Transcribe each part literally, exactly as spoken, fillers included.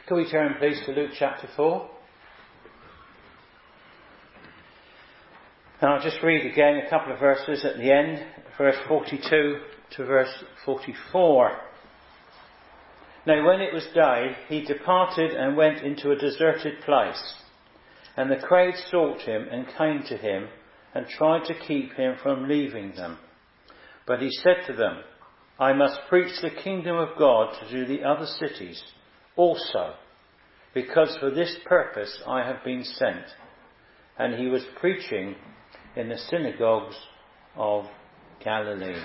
Can we turn please to Luke chapter four? And I'll just read again a couple of verses at the end, verse forty-two to verse forty-four. Now when it was day, he departed and went into a deserted place. And the crowd sought him and came to him and tried to keep him from leaving them. But he said to them, I must preach the kingdom of God to the other cities also, because for this purpose I have been sent. And he was preaching in the synagogues of Galilee.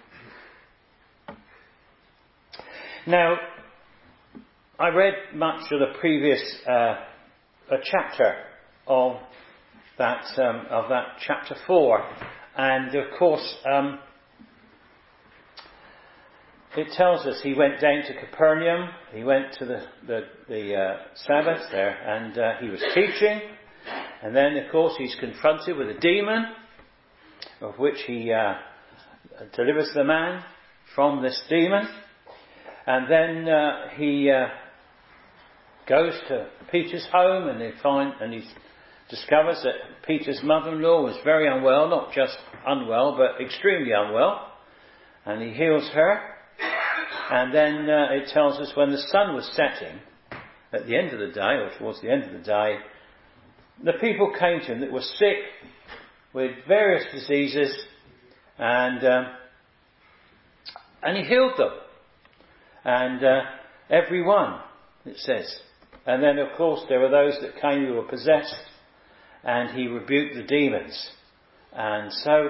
Now, I read much of the previous uh, a chapter of that um, of that chapter four, and of course um, it tells us he went down to Capernaum. He went to the the, the uh, Sabbath there, and uh, he was teaching. And then, of course, he's confronted with a demon, of which he uh, delivers the man from this demon. And then uh, he uh, goes to Peter's home, and they find, and he discovers that Peter's mother-in-law was very unwell, not just unwell, but extremely unwell. And he heals her. And then uh, it tells us when the sun was setting, at the end of the day, or towards the end of the day, the people came to him that were sick with various diseases, and uh, and he healed them. And uh, every one, it says. And then, of course, there were those that came who were possessed, and he rebuked the demons. And so,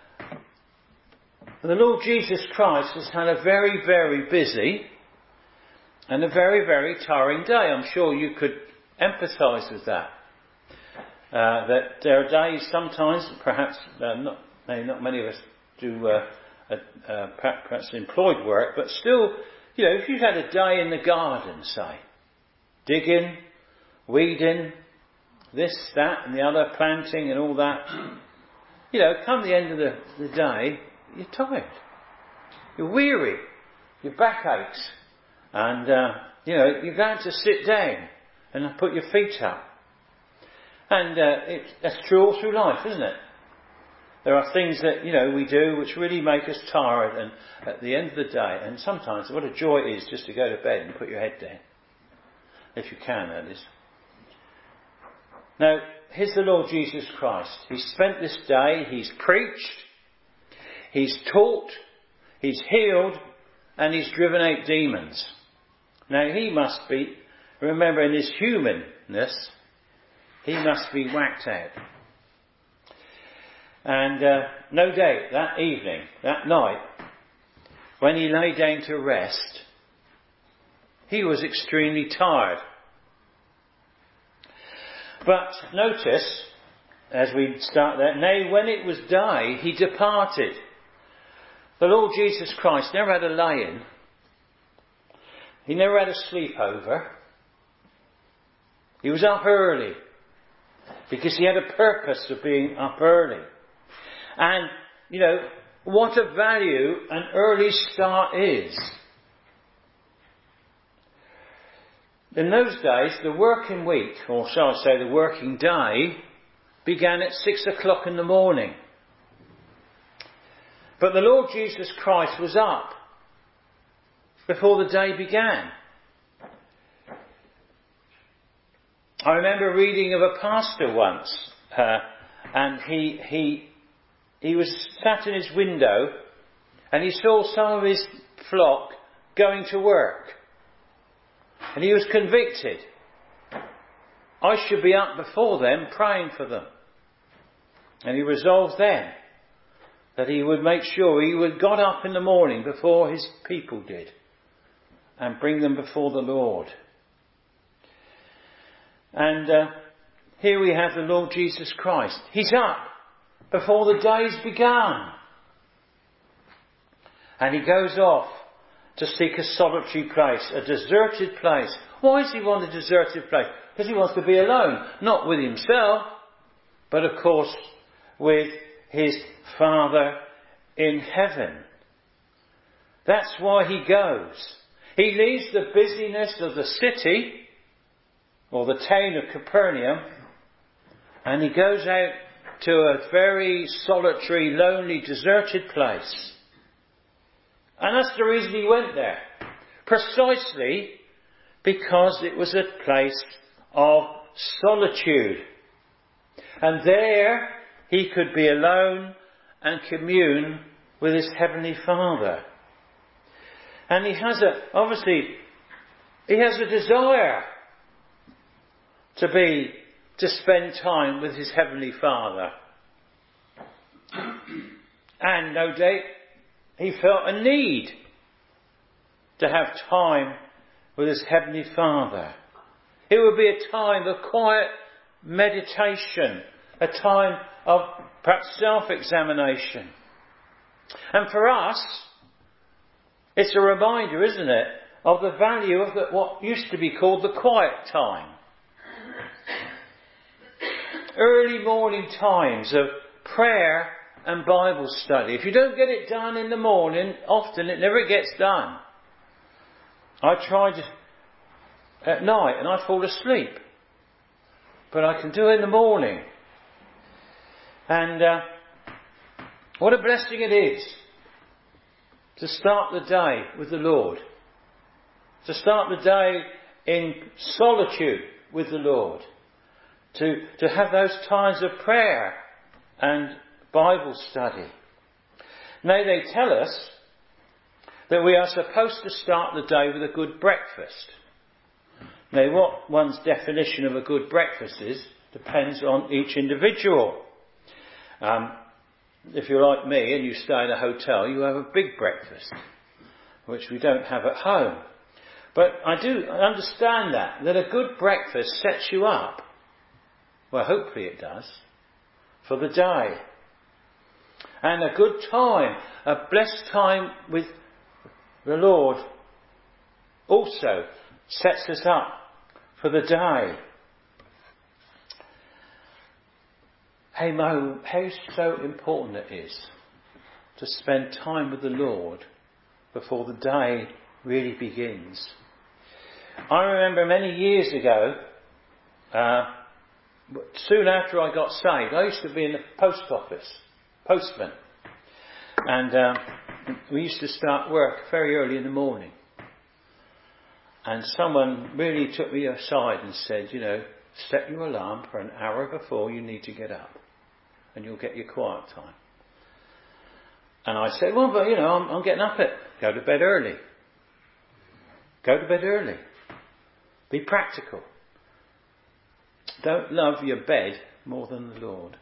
the Lord Jesus Christ has had a very, very busy and a very, very tiring day. I'm sure you could empathise with that. Uh, that there are days sometimes, perhaps uh, not, maybe not many of us do uh, uh, uh, perhaps employed work, but still, you know, if you've had a day in the garden, say, digging, weeding, this, that and the other, planting and all that, you know, come the end of the, the day, you're tired. You're weary. Your back aches. And, uh, you know, you're going to sit down and put your feet up. And uh, it, that's true all through life, isn't it? There are things that, you know, we do which really make us tired, and at the end of the day, and sometimes what a joy it is just to go to bed and put your head down. If you can, that is. Now, here's the Lord Jesus Christ. He's spent this day, he's preached, he's taught, he's healed, and he's driven out demons. Now, he must be, remember, in his humanness, he must be whacked out. And uh, no doubt that evening, that night, when he lay down to rest, he was extremely tired. But notice, as we start there, now when it was day, he departed. The Lord Jesus Christ never had a lay-in. He never had a sleepover. He was up early, because he had a purpose of being up early. And, you know, what a value an early start is. In those days, the working week, or shall I say the working day, began at six o'clock in the morning. But the Lord Jesus Christ was up before the day began. I remember reading of a pastor once, uh, and he he he was sat in his window, and he saw some of his flock going to work, and he was convicted. I should be up before them, praying for them. And he resolved then that he would make sure he would got up in the morning before his people did, and bring them before the Lord. And uh, here we have the Lord Jesus Christ. He's up before the day's begun. And he goes off to seek a solitary place, a deserted place. Why does he want a deserted place? Because he wants to be alone. Not with himself, but of course with his Father in heaven. That's why he goes. He leaves the busyness of the city or the town of Capernaum, and he goes out to a very solitary, lonely, deserted place. And that's the reason he went there. Precisely because it was a place of solitude. And there he could be alone and commune with his Heavenly Father. And he has a, obviously, he has a desire to be, to spend time with his Heavenly Father. And no doubt he felt a need to have time with his Heavenly Father. It would be a time of quiet meditation, a time of perhaps self-examination. And for us, it's a reminder, isn't it, of the value of the, what used to be called the quiet time. Early morning times of prayer and Bible study. If you don't get it done in the morning, often it never gets done. I tried at night and I fall asleep. But I can do it in the morning. And uh, what a blessing it is to start the day with the Lord. To start the day in solitude with the Lord. To, to have those times of prayer and Bible study. Now they tell us that we are supposed to start the day with a good breakfast. Now what one's definition of a good breakfast is depends on each individual. Um, if you're like me and you stay in a hotel, you have a big breakfast, which we don't have at home. But I do understand that, that a good breakfast sets you up. Well, hopefully it does, for the day. And a good time, a blessed time with the Lord also sets us up for the day. Hey Mo, how so important it is to spend time with the Lord before the day really begins. I remember many years ago, uh, soon after I got saved, I used to be in the post office, postman. And uh, we used to start work very early in the morning. And someone really took me aside and said, you know, set your alarm for an hour before you need to get up. And you'll get your quiet time. And I said, well, but you know, I'm, I'm getting up at, go to bed early. Go to bed early. Be practical. Don't love your bed more than the Lord.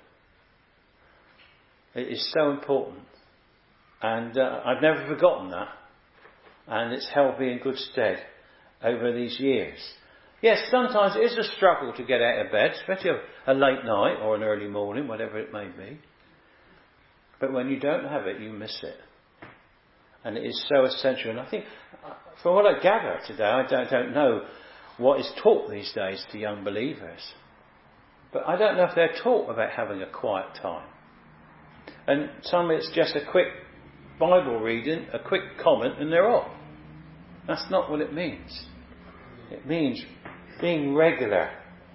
It is so important. And uh, I've never forgotten that. And it's held me in good stead over these years. Yes, sometimes it is a struggle to get out of bed, especially a, a late night or an early morning, whatever it may be. But when you don't have it, you miss it. And it is so essential. And I think, from what I gather today, I don't, don't know what is taught these days to young believers. But I don't know if they're taught about having a quiet time. And some it's just a quick Bible reading, a quick comment, and they're off. That's not what it means. It means being regular.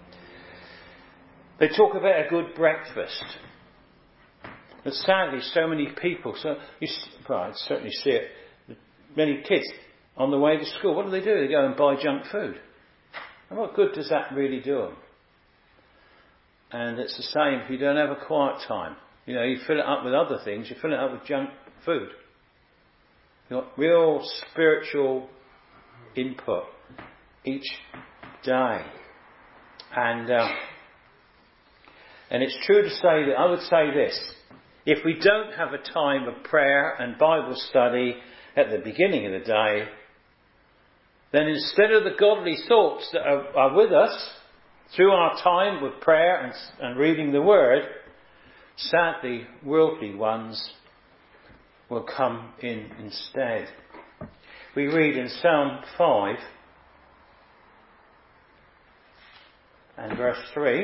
They talk about a good breakfast. But sadly, so many people, so you, well, I certainly see it, many kids on the way to school, what do they do? They go and buy junk food. And what good does that really do them? And it's the same if you don't have a quiet time. You know, you fill it up with other things, you fill it up with junk food. You've got real spiritual input each day. And uh, and it's true to say that, I would say this, if we don't have a time of prayer and Bible study at the beginning of the day, then instead of the godly thoughts that are, are with us through our time with prayer and, and reading the Word, sadly, worldly ones will come in instead. We read in Psalm five and verse three,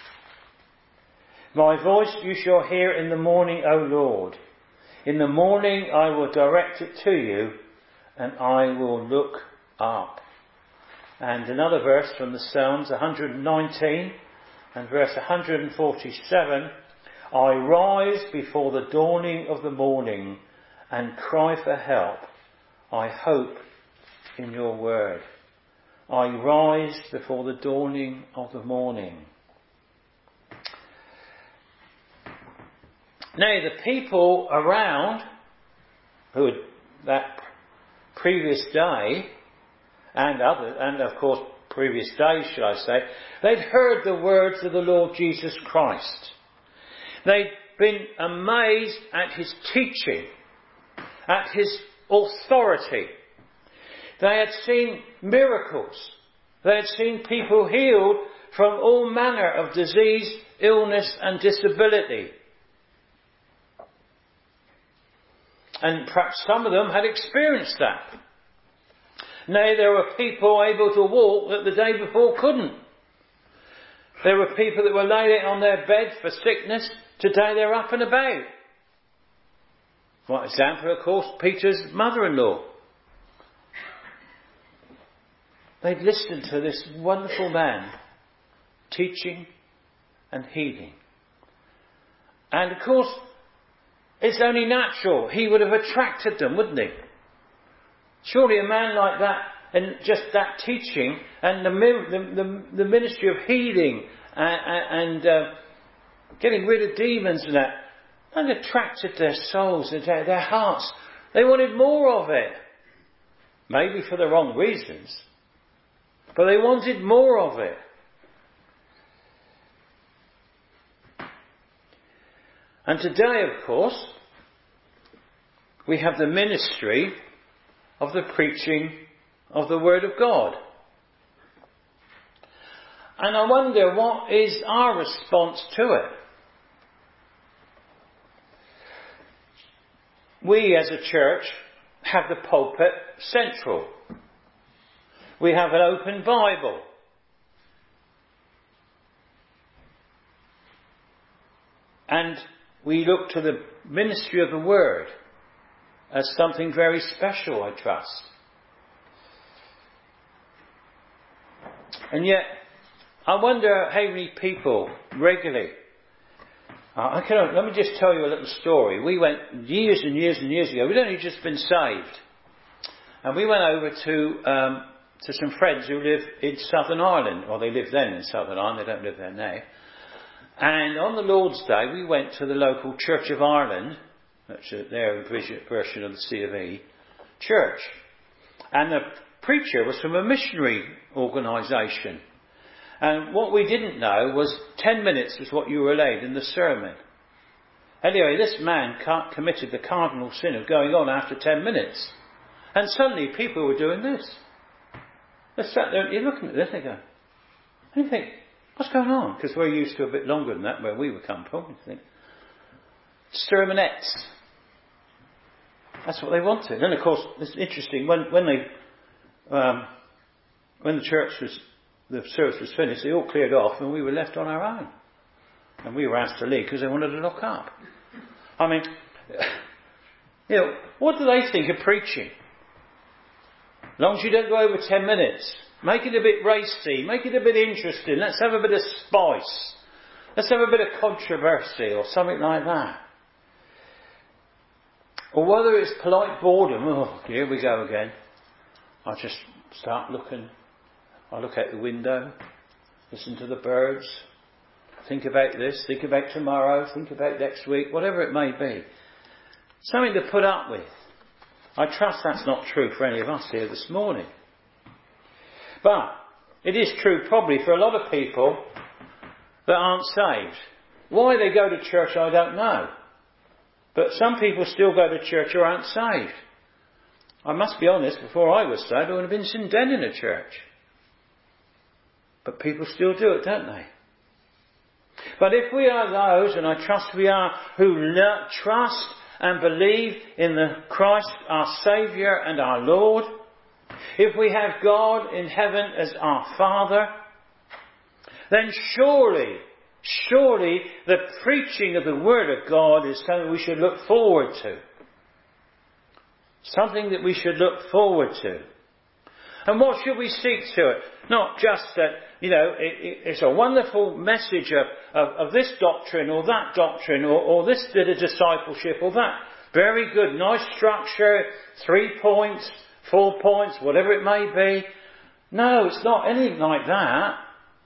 my voice you shall hear in the morning, O Lord. In the morning I will direct it to you, and I will look up. And another verse from the Psalms, one hundred nineteen and verse one hundred forty-seven. I rise before the dawning of the morning and cry for help. I hope in your word. I rise before the dawning of the morning. Now, the people around who had that previous day, and other, and of course previous days, shall I say, they'd heard the words of the Lord Jesus Christ. They'd been amazed at his teaching, at his authority. They had seen miracles. They had seen people healed from all manner of disease, illness and disability. And perhaps some of them had experienced that. Nay, there were people able to walk that the day before couldn't. There were people that were laying on their bed for sickness. Today they're up and about. One example, of course, Peter's mother-in-law. They'd listened to this wonderful man teaching and healing. And of course, it's only natural. He would have attracted them, wouldn't he? Surely a man like that, and just that teaching, and the, the, the, the ministry of healing and, and uh, getting rid of demons and that, and attracted their souls and their, their hearts. They wanted more of it. Maybe for the wrong reasons. But they wanted more of it. And today, of course, we have the ministry of the preaching of the Word of God. And I wonder, what is our response to it? We as a church have the pulpit central. We have an open Bible. And we look to the ministry of the Word as something very special, I trust. And yet, I wonder how many people regularly... Uh, I can, let me just tell you a little story. We went years and years and years ago. We'd only just been saved. And we went over to um, to some friends who live in Southern Ireland. Well, they lived then in Southern Ireland. They don't live there now. And on the Lord's Day, we went to the local Church of Ireland, that's their version of the C of E, church. And the preacher was from a missionary organisation. And what we didn't know was ten minutes was what you were allowed in the sermon. Anyway, this man committed the cardinal sin of going on after ten minutes. And suddenly people were doing this. They sat there and you're looking at this and they go, and you think, what's going on? Because we're used to a bit longer than that where we were come from. You think. Sermonettes. That's what they wanted. And of course, it's interesting, when, when they, um, when the church was, the service was finished, they all cleared off and we were left on our own. And we were asked to leave because they wanted to lock up. I mean, you know, what do they think of preaching? As long as you don't go over ten minutes, make it a bit racy, make it a bit interesting, let's have a bit of spice, let's have a bit of controversy or something like that. Or whether it's polite boredom, oh, here we go again. I just start looking, I look out the window, listen to the birds, think about this, think about tomorrow, think about next week, whatever it may be. Something to put up with. I trust that's not true for any of us here this morning. But it is true probably for a lot of people that aren't saved. Why they go to church, I don't know. But some people still go to church who aren't saved. I must be honest, before I was saved, I would have been sin dead in a church. But people still do it, don't they? But if we are those, and I trust we are, who le- trust and believe in the Christ, our Saviour and our Lord, if we have God in heaven as our Father, then surely, surely the preaching of the Word of God is something we should look forward to. Something that we should look forward to. And what should we seek to it? Not just that, you know, it, it, it's a wonderful message of, of, of this doctrine or that doctrine or, or this bit of discipleship or that. Very good, nice structure, three points, four points, whatever it may be. No, it's not anything like that.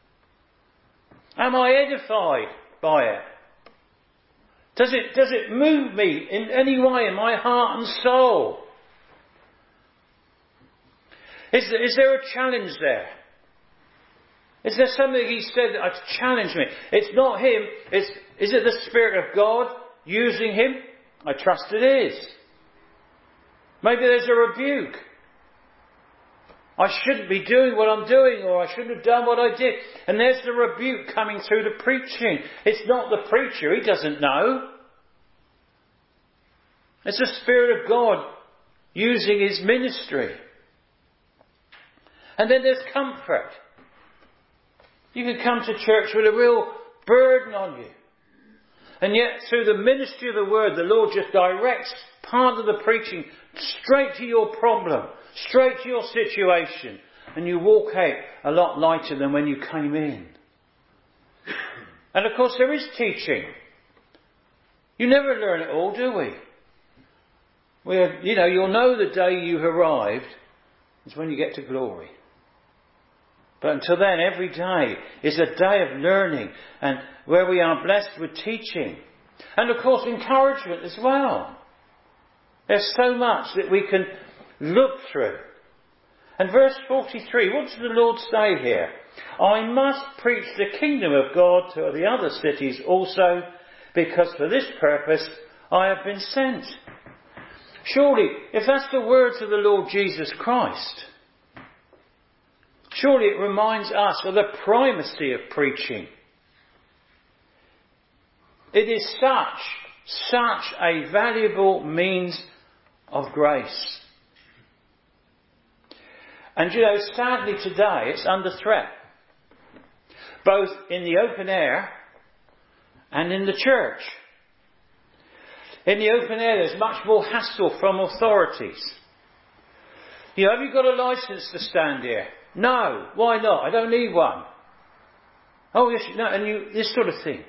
Am I edified by it? Does it, does it move me in any way in my heart and soul? Is there, is there a challenge there? Is there something he said that has challenged me? It's not him. It's, is it the Spirit of God using him? I trust it is. Maybe there's a rebuke. I shouldn't be doing what I'm doing, or I shouldn't have done what I did. And there's the rebuke coming through the preaching. It's not the preacher. He doesn't know. It's the Spirit of God using his ministry. And then there's comfort. You can come to church with a real burden on you. And yet through the ministry of the word, the Lord just directs part of the preaching straight to your problem, straight to your situation. And you walk out a lot lighter than when you came in. And of course there is teaching. You never learn it all, do we? We are, you know, you'll know the day you've arrived is when you get to glory. But until then, every day is a day of learning and where we are blessed with teaching. And of course encouragement as well. There's so much that we can look through. And verse forty-three, what does the Lord say here? I must preach the kingdom of God to the other cities also, because for this purpose I have been sent. Surely, if that's the words of the Lord Jesus Christ, surely it reminds us of the primacy of preaching. It is such, such a valuable means of grace. And you know, sadly today it's under threat. Both in the open air and in the church. In the open air there's much more hassle from authorities. You know, have you got a licence to stand here? No. Why not? I don't need one. Oh yes, no, and you, this sort of thing.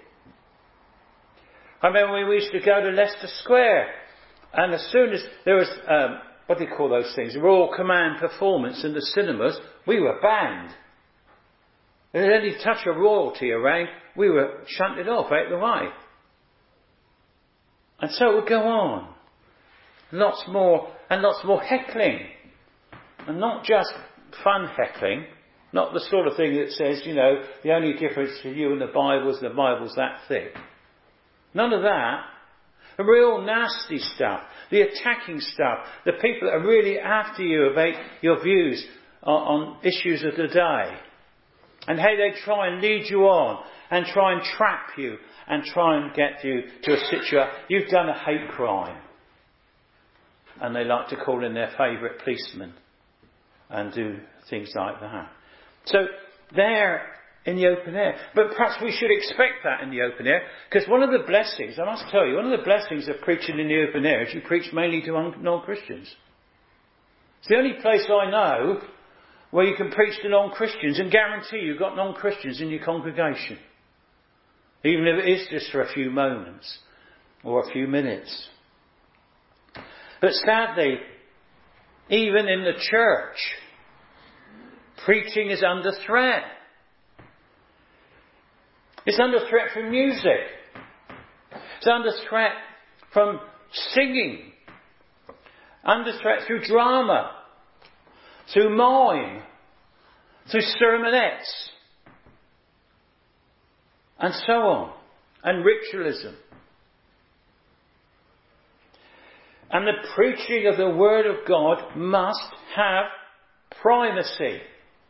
I remember when we used to go to Leicester Square, and as soon as there was, um, what do you call those things? Royal Command performance in the cinemas, we were banned. If there was any touch of royalty around, we were shunted off out of the way. And so it would go on. Lots more, and lots more heckling. And not just fun heckling, not the sort of thing that says, you know, the only difference to you and the Bible is the Bible's that thick. None of that. The real nasty stuff, the attacking stuff, the people that are really after you about your views on, on issues of the day. And how they try and lead you on and try and trap you and try and get you to a situation. You've done a hate crime. And they like to call in their favourite policeman and do things like that. So they're in the open air. But perhaps we should expect that in the open air. Because one of the blessings, I must tell you, one of the blessings of preaching in the open air is you preach mainly to non-Christians. It's the only place I know where you can preach to non-Christians and guarantee you've got non-Christians in your congregation. Even if it is just for a few moments or a few minutes. But sadly, even in the church, preaching is under threat. It's under threat from music. It's under threat from singing. Under threat through drama. Through mime. Through sermonettes. And so on. And ritualism. And the preaching of the Word of God must have primacy.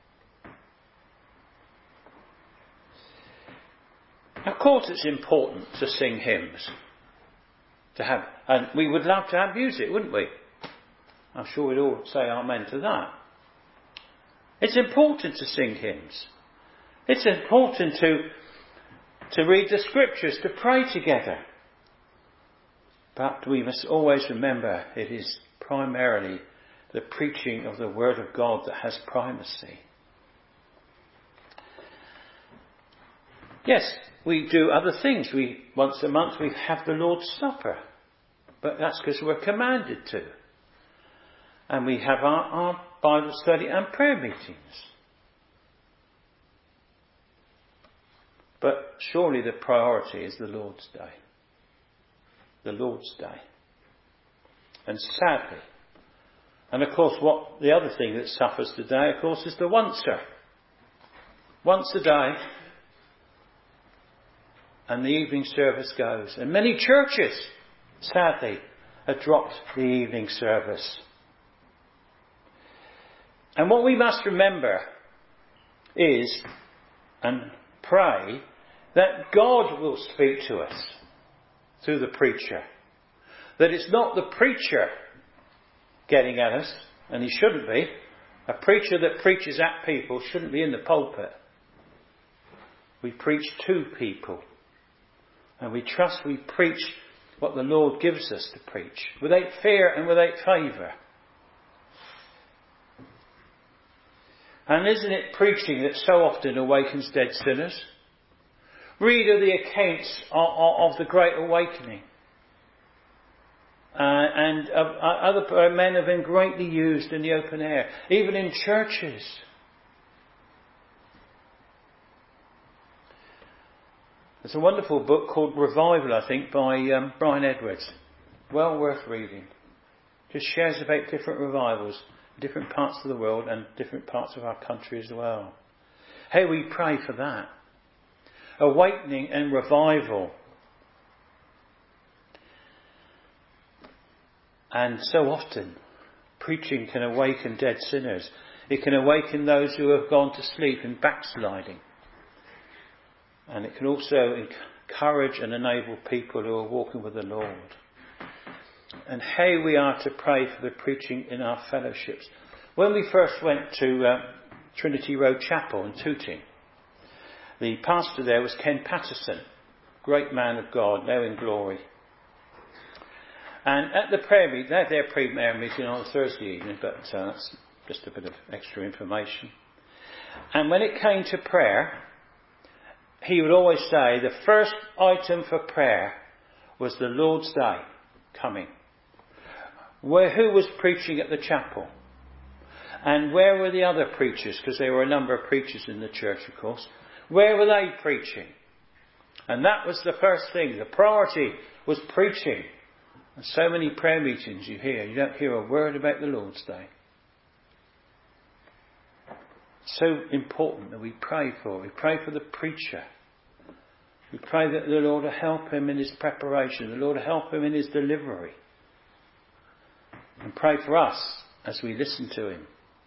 Of course it's important to sing hymns. To have, and we would love to have music, wouldn't we? I'm sure we'd all say amen to that. It's important to sing hymns. It's important to, to read the scriptures, to pray together. But we must always remember it is primarily the preaching of the Word of God that has primacy. Yes, we do other things. We once a month we have the Lord's Supper. But that's because we're commanded to. And we have our, our Bible study and prayer meetings. But surely the priority is the Lord's Day. The Lord's Day. And sadly, and of course what the other thing that suffers today, of course, is the oncer. Once a day, and the evening service goes. And many churches, sadly, have dropped the evening service. And what we must remember is, and pray, that God will speak to us through the preacher. That it's not the preacher getting at us, and he shouldn't be. A preacher that preaches at people shouldn't be in the pulpit. We preach to people. And we trust we preach what the Lord gives us to preach, without fear and without favour. And isn't it preaching that so often awakens dead sinners? Read of the accounts of, of, of the Great Awakening. Uh, and uh, other men have been greatly used in the open air, even in churches. There's a wonderful book called Revival, I think, by um, Brian Edwards. Well worth reading. Just shares about different revivals, different parts of the world and different parts of our country as well. Hey, we pray for that. Awakening and revival. And so often, preaching can awaken dead sinners. It can awaken those who have gone to sleep in backsliding. And it can also encourage and enable people who are walking with the Lord. And how we are to pray for the preaching in our fellowships. When we first went to uh, Trinity Road Chapel in Tooting, the pastor there was Ken Patterson, great man of God, now in glory. And at the prayer meeting, they had their prayer meeting on a Thursday evening, but uh, that's just a bit of extra information. And when it came to prayer, he would always say the first item for prayer was the Lord's Day coming. Where, who was preaching at the chapel? And where were the other preachers? Because there were a number of preachers in the church, of course. Where were they preaching? And that was the first thing. The priority was preaching. And so many prayer meetings you hear, you don't hear a word about the Lord's Day. So important that we pray for. We pray for the preacher. We pray that the Lord will help him in his preparation. The Lord will help him in his delivery. And pray for us as we listen to him.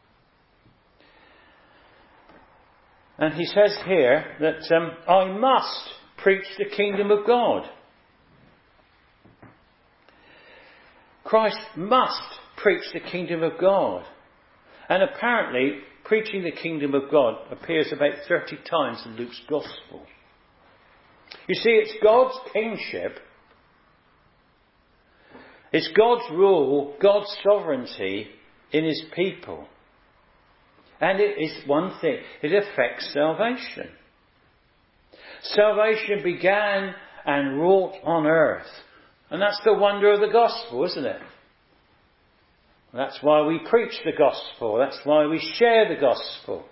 And he says here that um, I must preach the kingdom of God. Christ must preach the kingdom of God. And apparently, preaching the kingdom of God appears about thirty times in Luke's Gospel. You see, it's God's kingship. It's God's rule, God's sovereignty in his people. And it is one thing, it affects salvation. Salvation began and wrought on earth. And that's the wonder of the gospel, isn't it? That's why we preach the gospel. That's why we share the gospel.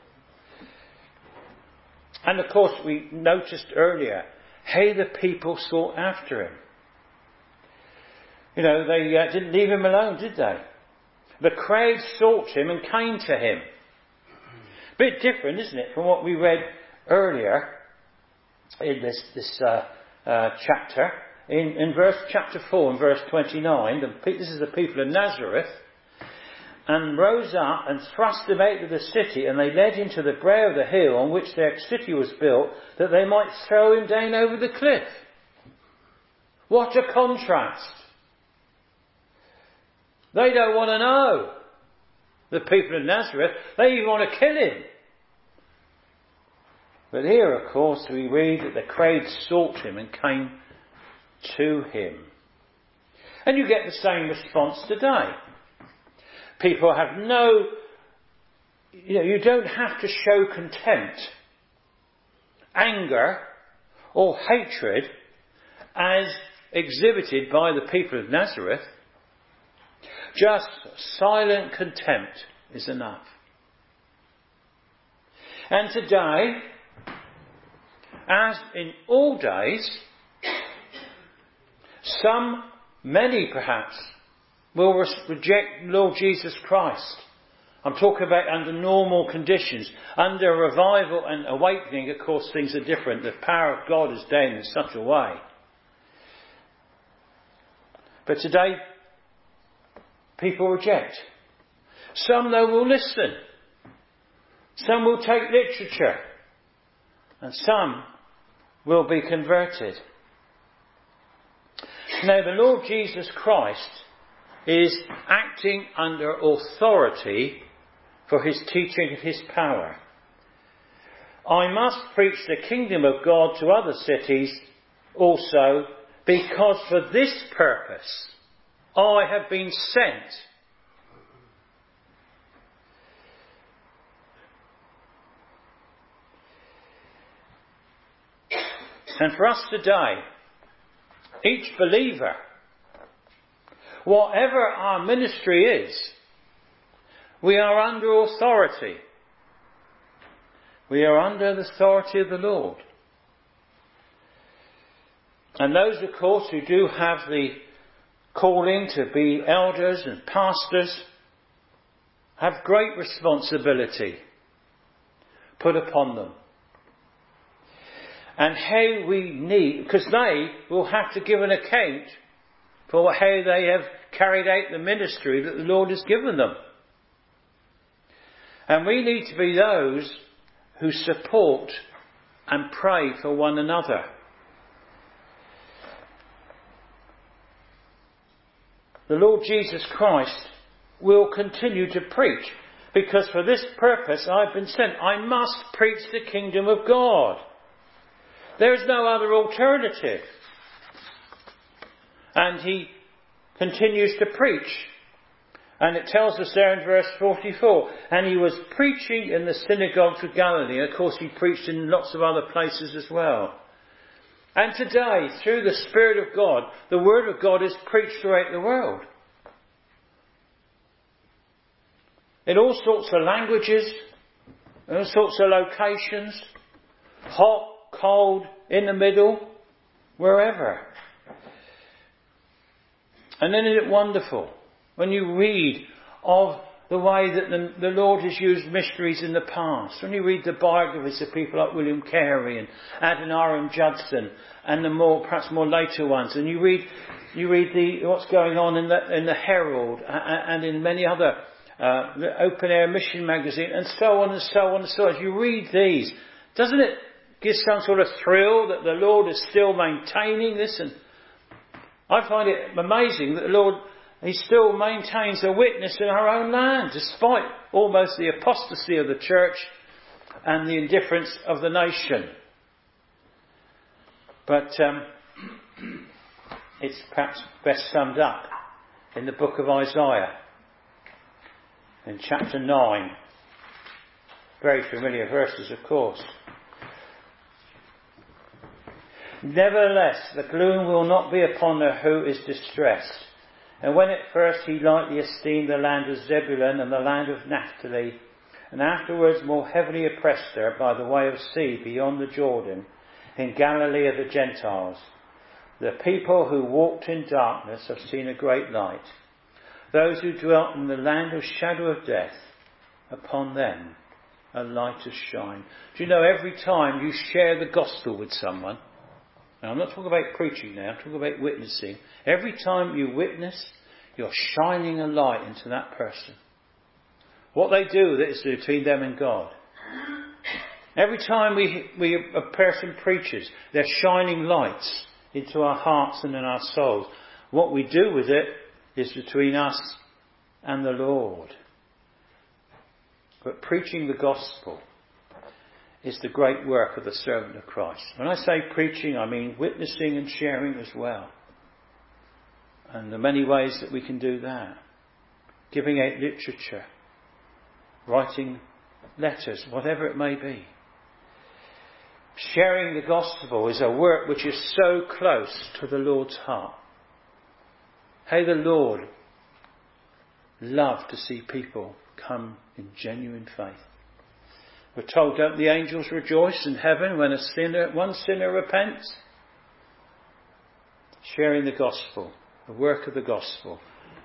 And of course, we noticed earlier how the people sought after him. You know, they uh, didn't leave him alone, did they? The crowd sought him and came to him. Bit different, isn't it, from what we read earlier in this this uh, uh, chapter. In, in verse chapter four and verse twenty-nine, the, this is the people of Nazareth, and rose up and thrust him out of the city, and they led him to the brow of the hill on which their city was built, that they might throw him down over the cliff. What a contrast! They don't want to know. The people of Nazareth, they even want to kill him. But here, of course, we read that the crowd sought him and came to him. And you get the same response today. People have no, you know, you don't have to show contempt, anger, or hatred as exhibited by the people of Nazareth. Just silent contempt is enough. And today, as in all days, some, many perhaps, will reject Lord Jesus Christ. I'm talking about under normal conditions. Under revival and awakening, of course, things are different. The power of God is down in such a way. But today, people reject. Some, though, will listen. Some will take literature. And some will be converted. Now, the Lord Jesus Christ is acting under authority for his teaching and his power. I must preach the kingdom of God to other cities also, because for this purpose I have been sent. And for us today, each believer, whatever our ministry is, we are under authority. We are under the authority of the Lord. And those, of course, who do have the calling to be elders and pastors have great responsibility put upon them. And how we need, because they will have to give an account for how they have carried out the ministry that the Lord has given them. And we need to be those who support and pray for one another. The Lord Jesus Christ will continue to preach, because for this purpose I've been sent. I must preach the kingdom of God. There is no other alternative. And he continues to preach. And it tells us there in verse forty-four, and he was preaching in the synagogues of Galilee. And of course he preached in lots of other places as well. And today, through the Spirit of God, the Word of God is preached throughout the world. In all sorts of languages, in all sorts of locations, hot, cold, in the middle, wherever. And then isn't it wonderful when you read of the way that the, the Lord has used missionaries in the past. When you read the biographies of people like William Carey and Adoniram Judson and the more, perhaps more later ones, and you read, you read the what's going on in the in the Herald and in many other uh, open air mission magazine and so on and so on and so on. As you read these, doesn't it give some sort of thrill that the Lord is still maintaining this? And I find it amazing that the Lord, he still maintains a witness in our own land, despite almost the apostasy of the church and the indifference of the nation. But um, it's perhaps best summed up in the book of Isaiah, in chapter nine. Very familiar verses, of course. Nevertheless, the gloom will not be upon her who is distressed. And when at first he lightly esteemed the land of Zebulun and the land of Naphtali, and afterwards more heavily oppressed her by the way of sea beyond the Jordan, in Galilee of the Gentiles, the people who walked in darkness have seen a great light. Those who dwelt in the land of shadow of death, upon them a light has shined. Do you know, every time you share the gospel with someone, now I'm not talking about preaching now, I'm talking about witnessing. Every time you witness, you're shining a light into that person. What they do, that is between them and God. Every time we, we a person preaches, they're shining lights into our hearts and in our souls. What we do with it is between us and the Lord. But preaching the gospel is the great work of the servant of Christ. When I say preaching, I mean witnessing and sharing as well. And the many ways that we can do that. giving out literature, writing letters, whatever it may be. Sharing the gospel is a work which is so close to the Lord's heart. How the Lord loved to see people come in genuine faith. We're told, don't the angels rejoice in heaven when a sinner, one sinner repents? Sharing the gospel, the work of the gospel.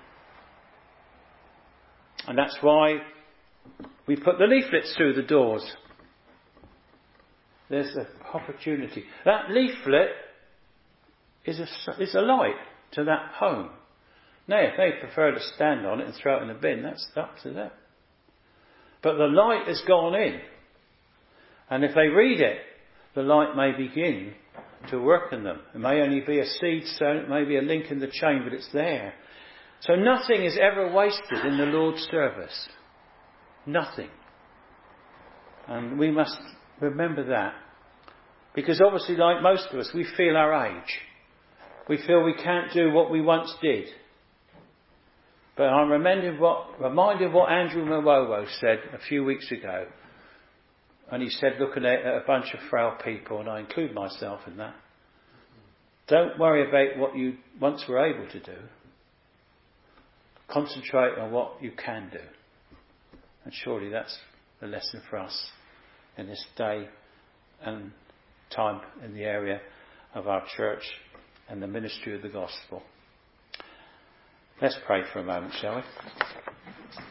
And that's why we put the leaflets through the doors. There's an opportunity. That leaflet is a, is a light to that home. Now, if they prefer to stand on it and throw it in the bin, that's up to them. But the light has gone in. And if they read it, the light may begin to work in them. It may only be a seed sown, it may be a link in the chain, but it's there. So nothing is ever wasted in the Lord's service. Nothing. And we must remember that. Because obviously, like most of us, we feel our age. We feel we can't do what we once did. But I'm reminded what, reminded what Andrew Mwowo said a few weeks ago. And he said, looking at a bunch of frail people, and I include myself in that. Don't worry about what you once were able to do. Concentrate on what you can do. And surely that's the lesson for us in this day and time in the area of our church and the ministry of the gospel. Let's pray for a moment, shall we?